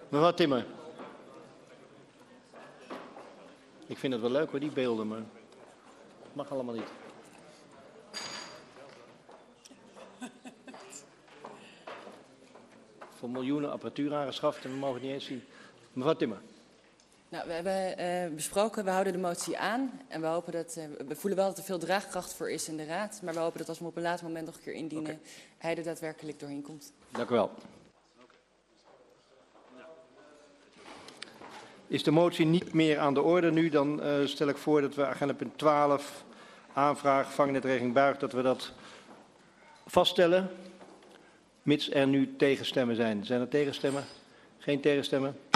Mevrouw Timmer. Ik vind het wel leuk hoor, die beelden, maar het mag allemaal niet. Voor miljoenen apparatuur aangeschaft en we mogen het niet eens zien. Mevrouw Timmer. Nou, we hebben besproken, we houden de motie aan. En we hopen dat, we voelen wel dat er veel draagkracht voor is in de Raad. Maar we hopen dat als we hem op een later moment nog een keer indienen, hij er daadwerkelijk doorheen komt. Dank u wel. Is de motie niet meer aan de orde nu, dan stel ik voor dat we agenda punt 12, aanvraag vangnetregeling Buig, dat we dat vaststellen, mits er nu tegenstemmen zijn. Zijn er tegenstemmen? Geen tegenstemmen?